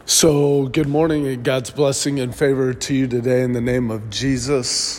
So, good morning and God's blessing and favor to you today in the name of Jesus.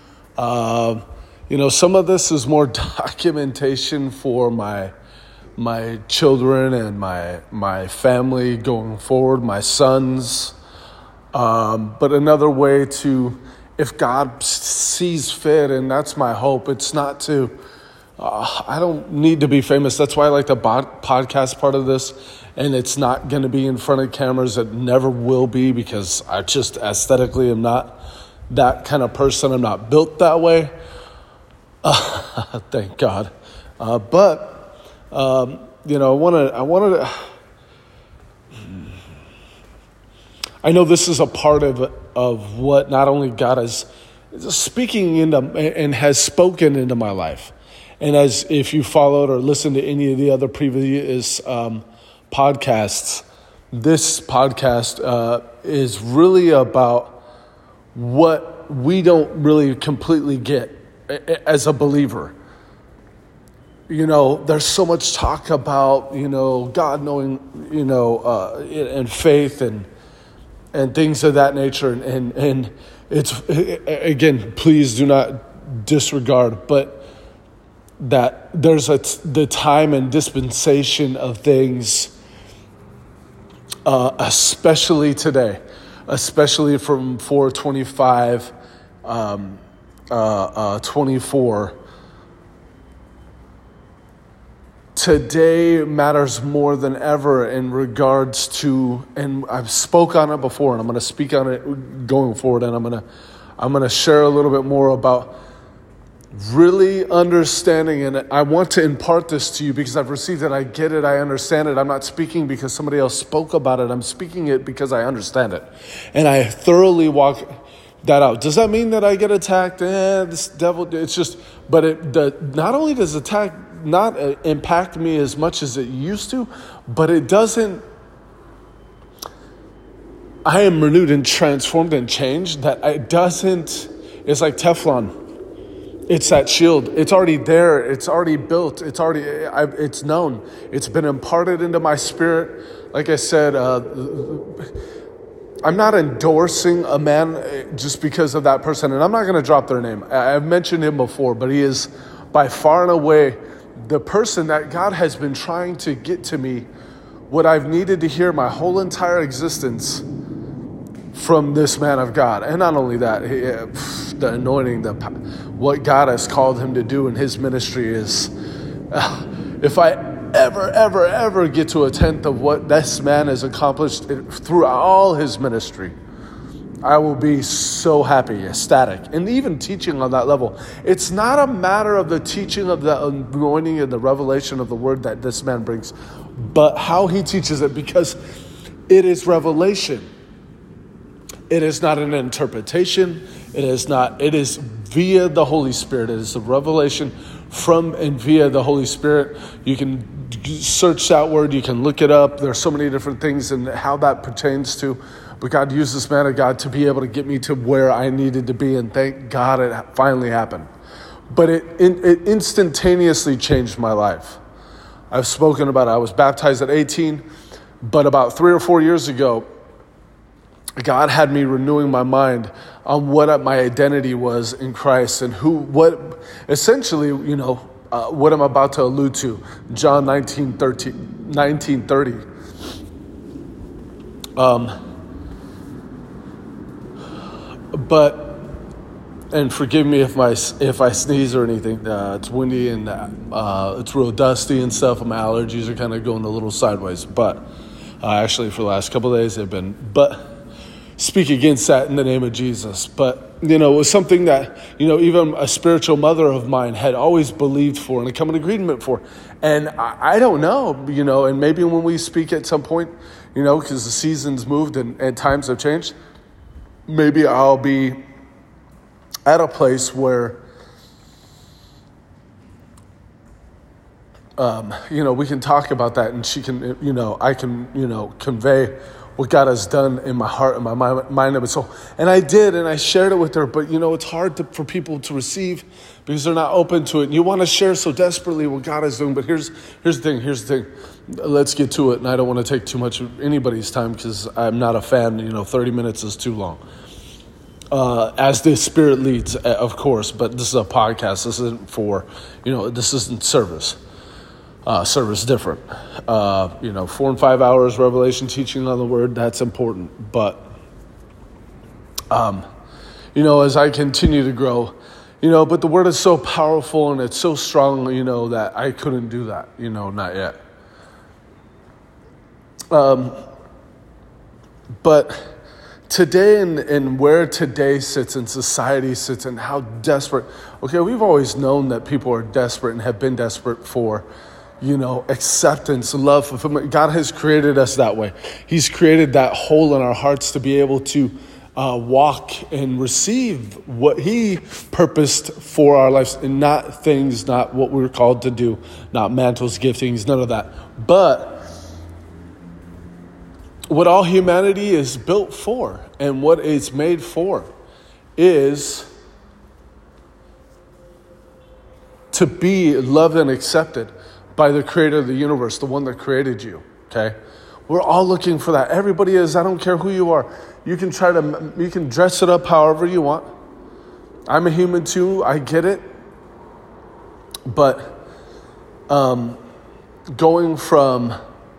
Some of this is more documentation for my children and my family going forward, my sons. But another way to, if God sees fit, and that's my hope, it's not to, I don't need to be famous. That's why I like the podcast part of this. And it's not going to be in front of cameras. It never will be because I just aesthetically am not that kind of person. I'm not built that way. Thank God. I wanted to. I know this is a part of what not only God is speaking into and has spoken into my life, and as if you followed or listened to any of the other previous podcasts, this podcast is really about what we don't really completely get as a believer. There's so much talk about, God knowing, and faith and things of that nature. And it's, again, please do not disregard, but that there's the time and dispensation of things, especially today, especially from 4:25, 24. Today matters more than ever in regards to, and I've spoke on it before, and I'm going to speak on it going forward, and I'm going to share a little bit more about really understanding, and I want to impart this to you because I've received it, I get it, I understand it. I'm not speaking because somebody else spoke about it. I'm speaking it because I understand it. And I thoroughly walk that out. Does that mean that I get attacked? This devil, it's just, but not only does attack not impact me as much as it used to, but it doesn't, I am renewed and transformed and changed that it doesn't, it's like Teflon. It's that shield. It's already there. It's already built. It's known. It's been imparted into my spirit. Like I said, I'm not endorsing a man just because of that person. And I'm not going to drop their name. I've mentioned him before, but he is by far and away the person that God has been trying to get to me what I've needed to hear my whole entire existence from this man of God. And not only that, the anointing, what God has called him to do in his ministry is, if I ever get to a tenth of what this man has accomplished through all his ministry, I will be so happy, ecstatic. And even teaching on that level, it's not a matter of the teaching of the anointing and the revelation of the word that this man brings, but how he teaches it, because it is revelation. It is not an interpretation. It is via the Holy Spirit. It is a revelation from and via the Holy Spirit. You can search that word. You can look it up. There's so many different things and how that pertains to. But God used this man of God to be able to get me to where I needed to be. And thank God it finally happened. But it instantaneously changed my life. I've spoken about it. I was baptized at 18. But about 3 or 4 years ago, God had me renewing my mind on what my identity was in Christ and what I'm about to allude to. John 19:30. And forgive me if I sneeze or anything. It's windy and it's real dusty and stuff. My allergies are kind of going a little sideways. But actually, for the last couple of days, they've been. But speak against that in the name of Jesus. But, it was something that, even a spiritual mother of mine had always believed for and come in agreement for. And I don't know, and maybe when we speak at some point, because the seasons moved and times have changed, maybe I'll be at a place where, we can talk about that and she can, I can, convey what God has done in my heart and my mind and my soul. And I did, and I shared it with her. But, it's hard for people to receive because they're not open to it. And you want to share so desperately what God is doing. But here's the thing. Let's get to it. And I don't want to take too much of anybody's time because I'm not a fan. 30 minutes is too long. As the Spirit leads, of course. But this is a podcast. This isn't this isn't service. Service different. 4 and 5 hours revelation teaching on the word, that's important. But, as I continue to grow, but the word is so powerful and it's so strong, that I couldn't do that, not yet. But today and where today sits and society sits and how desperate, we've always known that people are desperate and have been desperate for acceptance, love, fulfillment. God has created us that way. He's created that hole in our hearts to be able to walk and receive what He purposed for our lives, and not things, not what we're called to do, not mantles, giftings, none of that. But what all humanity is built for and what it's made for is to be loved and accepted by the creator of the universe, the one that created you, okay? We're all looking for that. Everybody is. I don't care who you are. You can dress it up however you want. I'm a human too. I get it. But going from,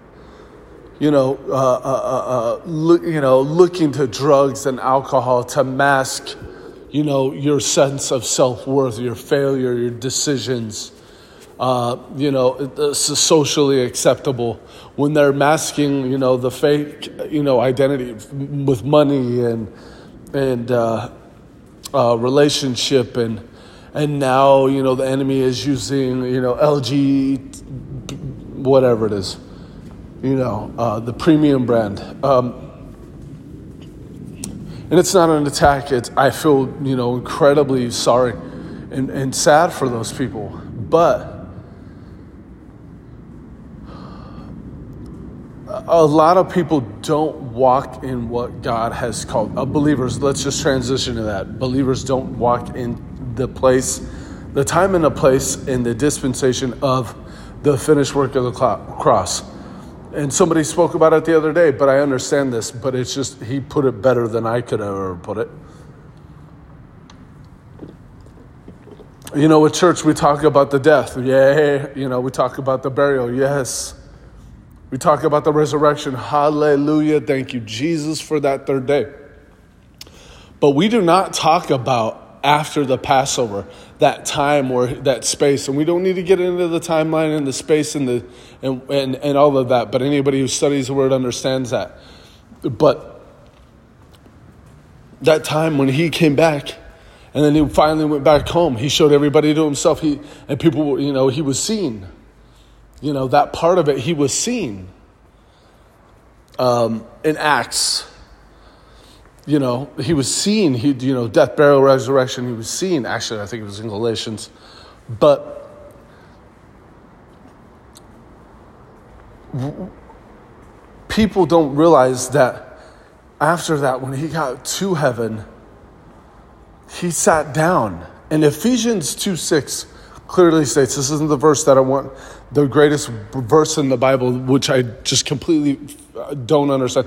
looking to drugs and alcohol to mask, your sense of self-worth, your failure, your decisions, socially acceptable, when they're masking, the fake, identity with money and relationship and now, the enemy is using, LG, whatever it is, the premium brand. And it's not an attack. I feel, incredibly sorry and sad for those people, but a lot of people don't walk in what God has called. Believers, let's just transition to that. Believers don't walk in the time and the place in the dispensation of the finished work of the cross. And somebody spoke about it the other day, but I understand this, but it's just, he put it better than I could ever put it. With church, we talk about the death. Yay. We talk about the burial. Yes. We talk about the resurrection. Hallelujah. Thank you, Jesus, for that third day. But we do not talk about after the Passover, that time or that space. And we don't need to get into the timeline and the space and all of that. But anybody who studies the word understands that. But that time when he came back and then he finally went back home, he showed everybody to himself. He was seen. That part of it, he was seen. In Acts, he was seen. Death, burial, resurrection, he was seen. Actually, I think it was in Galatians. But people don't realize that after that, when he got to heaven, he sat down. And Ephesians 2:6 clearly states, this isn't the verse that I want, the greatest verse in the Bible, which I just completely don't understand.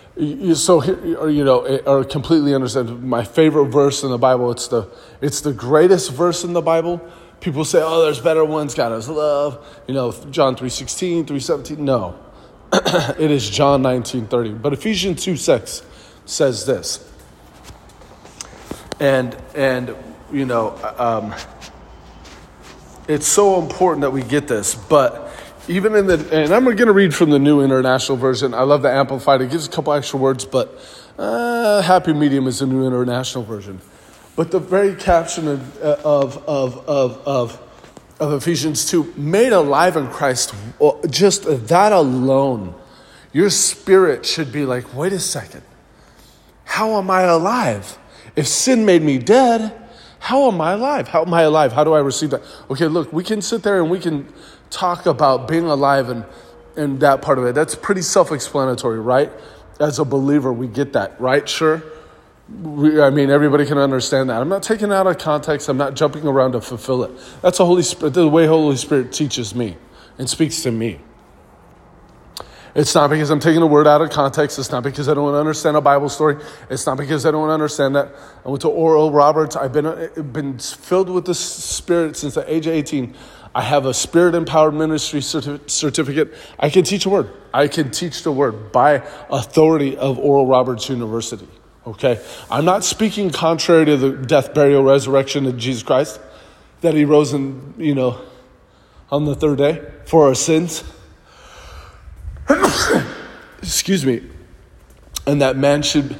Or completely understand. My favorite verse in the Bible, it's the greatest verse in the Bible. People say, oh, there's better ones, God is love. John 3:16, 3:17. No, it is John 19:30. But Ephesians 2:6 says this. And it's so important that we get this, but even and I'm going to read from the New International Version. I love the Amplified. It gives a couple extra words, but Happy Medium is the New International Version. But the very caption of Ephesians 2, made alive in Christ, just that alone, your spirit should be like, wait a second, how am I alive? If sin made me dead, how am I alive? How am I alive? How do I receive that? Okay, look, we can sit there and we can talk about being alive and that part of it. That's pretty self-explanatory, right? As a believer, we get that, right? Sure. Everybody can understand that. I'm not taking it out of context. I'm not jumping around to fulfill it. That's the Holy Spirit, the way Holy Spirit teaches me and speaks to me. It's not because I'm taking a word out of context. It's not because I don't understand a Bible story. It's not because I don't understand that. I went to Oral Roberts. I've been filled with the Spirit since the age of 18. I have a Spirit-empowered ministry certificate. I can teach a word. I can teach the word by authority of Oral Roberts University. Okay? I'm not speaking contrary to the death, burial, resurrection of Jesus Christ, that he rose on the third day for our sins. Excuse me. And that man should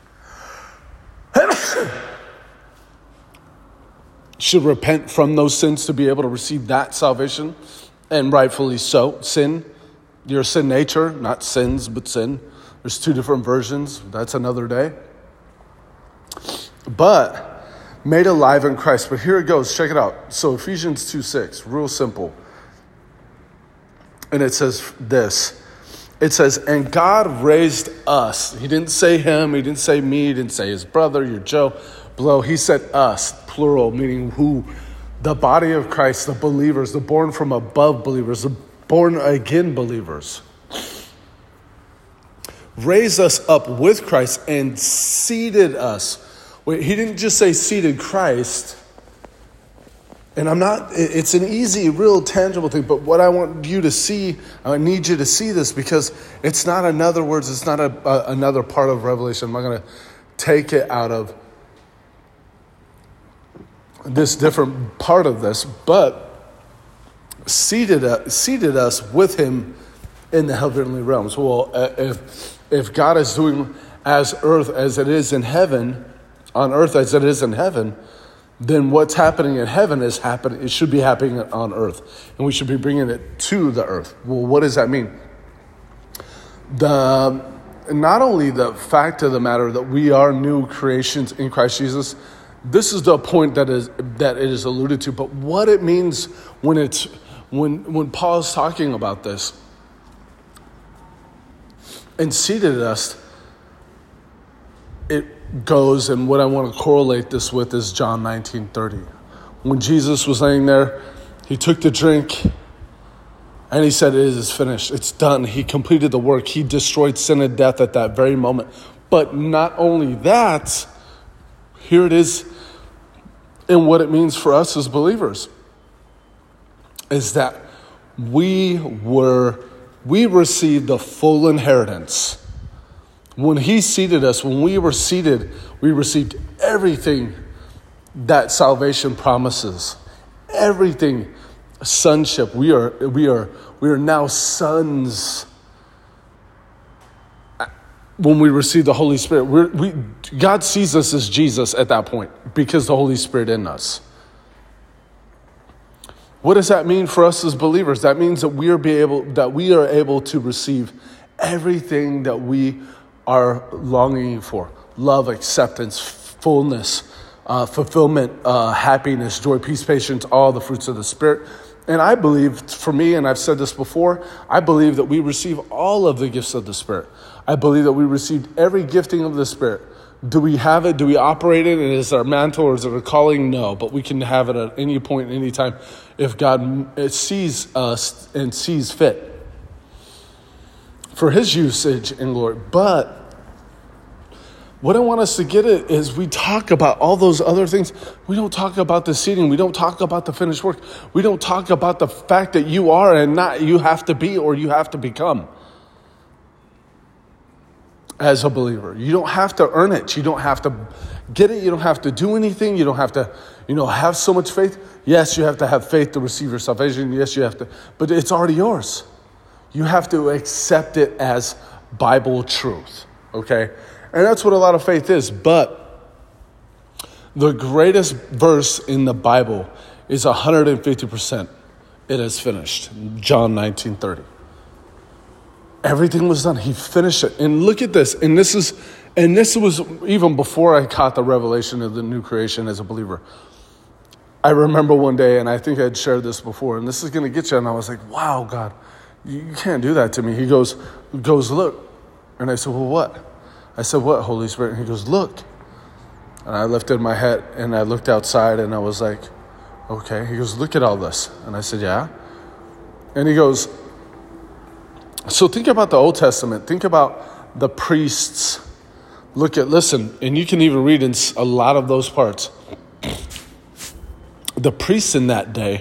repent from those sins to be able to receive that salvation. And rightfully so. Sin, your sin nature, not sins, but sin. There's two different versions. That's another day. But made alive in Christ. But here it goes. Check it out. So Ephesians 2:6, real simple. And it says this. It says, and God raised us. He didn't say him. He didn't say me. He didn't say his brother, your Joe Blow. He said us, plural, meaning who? The body of Christ, the believers, the born from above believers, the born again believers. Raised us up with Christ and seated us. Wait, he didn't just say seated Christ. And it's an easy, real tangible thing, but what I want you to see, I need you to see this because it's not another words, it's not another part of Revelation. I'm not going to take it out of this different part of this, but seated us with him in the heavenly realms. Well, if God is doing as earth as it is in heaven, on earth as it is in heaven, then what's happening in heaven it should be happening on earth. And we should be bringing it to the earth. Well, what does that mean? Not only the fact of the matter that we are new creations in Christ Jesus, this is the point that it is alluded to, but what it means when Paul's talking about this and seated us, it goes, and what I want to correlate this with is John 19:30. When Jesus was laying there, he took the drink and he said, it is finished. It's done. He completed the work. He destroyed sin and death at that very moment. But not only that, here it is in what it means for us as believers, is that we received the full inheritance. When he seated us, when we were seated, we received everything that salvation promises. Everything, sonship. We are now sons. When we receive the Holy Spirit, God sees us as Jesus at that point because the Holy Spirit in us. What does that mean for us as believers? That means that we are able to receive everything that we are longing for: love, acceptance, fullness, fulfillment, happiness, joy, peace, patience, all the fruits of the Spirit. And I believe, for me, and I've said this before, I believe that we receive all of the gifts of the Spirit. I believe that we received every gifting of the Spirit. Do we have it? Do we operate it? And is it our mantle or is it a calling? No, but we can have it at any point, any time, if God sees us and sees fit for his usage and glory. But what I want us to get at is we talk about all those other things. We don't talk about the seating. We don't talk about the finished work. We don't talk about the fact that you are and not you have to be or you have to become as a believer. You don't have to earn it. You don't have to get it. You don't have to do anything. You don't have to, have so much faith. Yes, you have to have faith to receive your salvation. Yes, you have to, but it's already yours. You have to accept it as Bible truth, okay? And that's what a lot of faith is. But the greatest verse in the Bible is 150%. It is finished. John 19:30. Everything was done. He finished it. And look at this. And this was even before I caught the revelation of the new creation as a believer. I remember one day, and I think I'd shared this before, and this is going to get you. And I was like, wow, God, you can't do that to me. He goes, look, And I said, well, what? I said, what, Holy Spirit? And he goes, look. And I lifted my head and I looked outside and I was like, okay. He goes, look at all this. And I said, yeah. And he goes, so think about the Old Testament. Think about the priests. Listen, and you can even read in a lot of those parts. The priests in that day,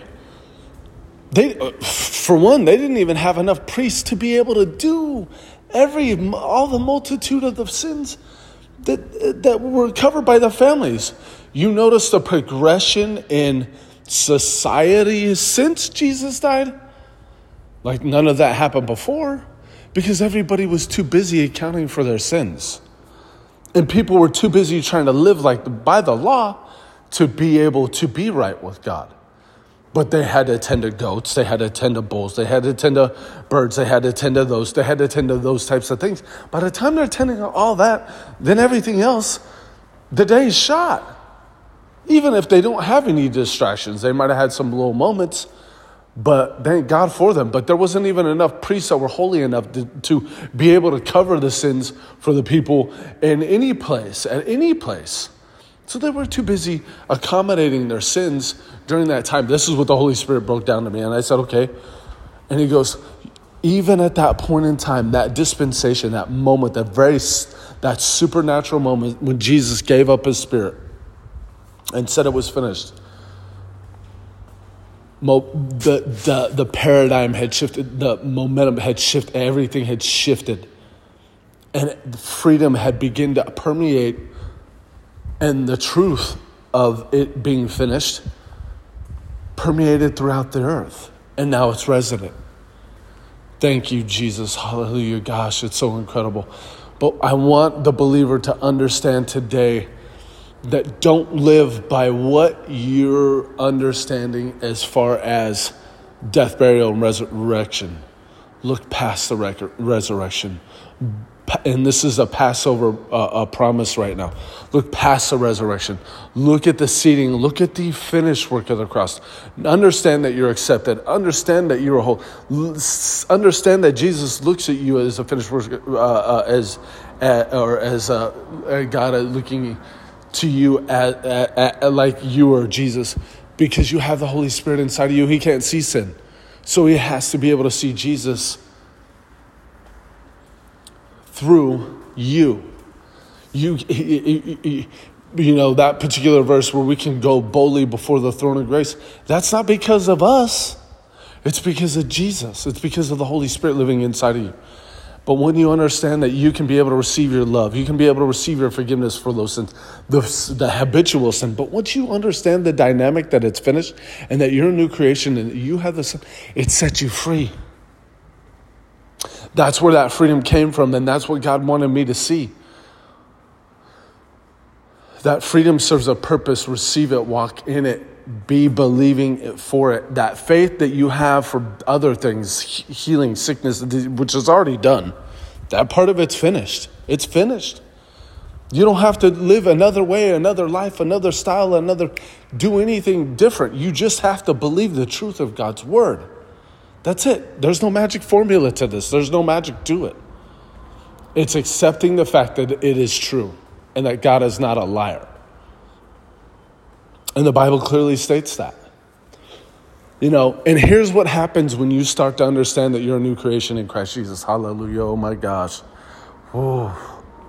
for one, they didn't even have enough priests to be able to do all the multitude of the sins that were covered by the families. You notice the progression in society since Jesus died? Like none of that happened before, because everybody was too busy accounting for their sins. And people were too busy trying to live by the law to be able to be right with God. But they had to attend to goats, they had to attend to bulls, they had to attend to birds, they had to attend to those, they had to attend to those types of things. By the time they're attending to all that, then everything else, the day's shot. Even if they don't have any distractions, they might have had some little moments, but thank God for them. But there wasn't even enough priests that were holy enough to be able to cover the sins for the people in any place, at any place. So they were too busy accommodating their sins during that time. This is what the Holy Spirit broke down to me. And I said, okay. And he goes, even at that point in time, that dispensation, that moment, that supernatural moment when Jesus gave up his spirit and said it was finished, the paradigm had shifted, the momentum had shifted, everything had shifted. And freedom had begun to permeate. And the truth of it being finished permeated throughout the earth. And now it's resident. Thank you, Jesus. Hallelujah. Gosh, it's so incredible. But I want the believer to understand today that don't live by what you're understanding as far as death, burial, and resurrection. Look past the resurrection. And this is a Passover promise right now. Look past the resurrection. Look at the seating. Look at the finished work of the cross. Understand that you're accepted. Understand that you're whole. Understand that Jesus looks at you as a finished work, as God looking to you like you are Jesus, because you have the Holy Spirit inside of you. He can't see sin, so he has to be able to see Jesus through you. You know, that particular verse where we can go boldly before the throne of grace, that's not because of us. It's because of Jesus. It's because of the Holy Spirit living inside of you. But when you understand that you can be able to receive your love, you can be able to receive your forgiveness for those sins, the habitual sin. But once you understand the dynamic that it's finished and that you're a new creation and you have this, it sets you free. That's where that freedom came from, and that's what God wanted me to see. That freedom serves a purpose. Receive it, walk in it, be believing for it. That faith that you have for other things, healing, sickness, which is already done, that part of it's finished. It's finished. You don't have to live another way, another life, another style, do anything different. You just have to believe the truth of God's word. That's it. There's no magic formula to this. There's no magic to it. It's accepting the fact that it is true and that God is not a liar. And the Bible clearly states that. You know, and here's what happens when you start to understand that you're a new creation in Christ Jesus. Hallelujah. Oh my gosh. Oh.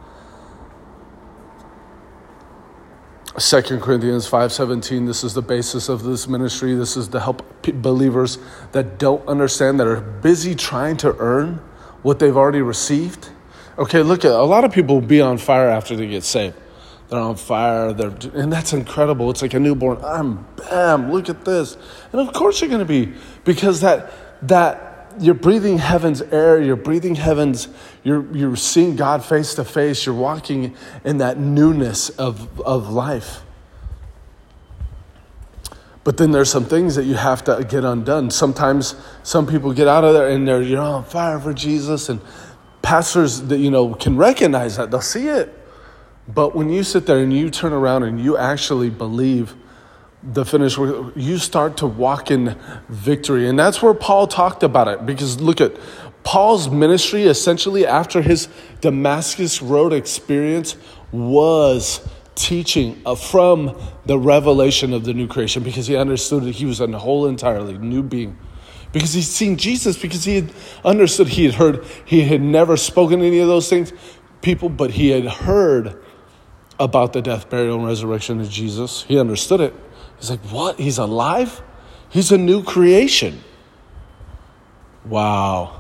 2 Corinthians 5:17, this is the basis of this ministry. This is to help believers that don't understand, that are busy trying to earn what they've already received. Okay, look, a lot of people will be on fire after they get saved. They're on fire, and that's incredible. It's like a newborn. Bam, look at this. And of course you're going to be, because that you're breathing heaven's air, you're breathing heaven's, you're seeing God face to face, you're walking in that newness of life. But then there's some things that you have to get undone. Sometimes some people get out of there and you're on fire for Jesus, and pastors that can recognize that, they'll see it. But when you sit there and you turn around and you actually believe the finished work, you start to walk in victory. And that's where Paul talked about it. Because look at Paul's ministry, essentially after his Damascus Road experience, was teaching from the revelation of the new creation, because he understood that he was a whole entirely new being. Because he'd seen Jesus, because he had understood, he had heard, he had never spoken any of those things, people, but he had heard about the death, burial, and resurrection of Jesus. He understood it. He's like, what? He's alive? He's a new creation. Wow.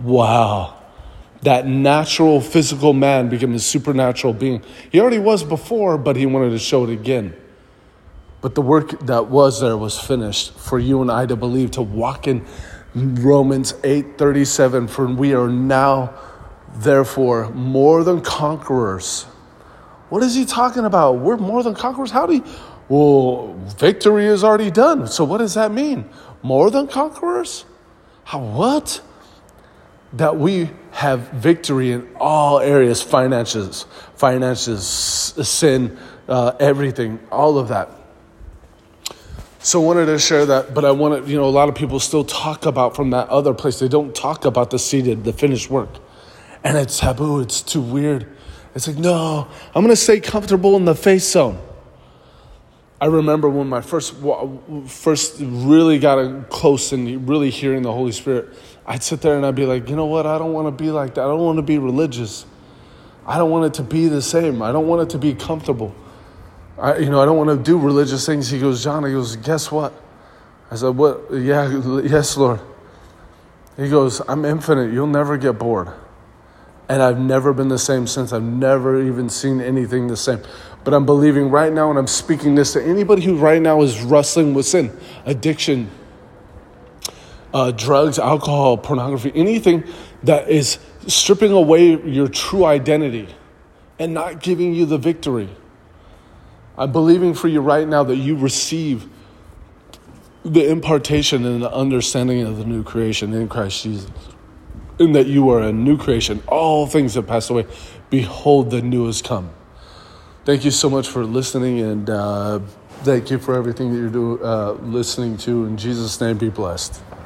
That natural physical man became a supernatural being. He already was before, but he wanted to show it again. But the work that was there was finished for you and I to believe, to walk in Romans 8:37. For we are now, therefore, more than conquerors. What is he talking about? We're more than conquerors? Well, victory is already done. So what does that mean? More than conquerors? What? That we have victory in all areas, finances, sin, everything, all of that. So I wanted to share that, but I wanted, a lot of people still talk about from that other place. They don't talk about the seated, the finished work. And it's taboo. It's too weird. It's like, no, I'm going to stay comfortable in the faith zone. I remember when my first really got close and really hearing the Holy Spirit, I'd sit there and I'd be like, you know what? I don't want to be like that. I don't want to be religious. I don't want it to be the same. I don't want it to be comfortable. I don't want to do religious things. He goes, John, guess what? I said, what? Yeah, yes, Lord. He goes, I'm infinite. You'll never get bored. And I've never been the same since. I've never even seen anything the same. But I'm believing right now, and I'm speaking this to anybody who right now is wrestling with sin, addiction, drugs, alcohol, pornography, anything that is stripping away your true identity and not giving you the victory. I'm believing for you right now that you receive the impartation and the understanding of the new creation in Christ Jesus. And that you are a new creation. All things have passed away. Behold, the new has come. Thank you so much for listening, and thank you for everything that you're listening to. In Jesus' name, be blessed.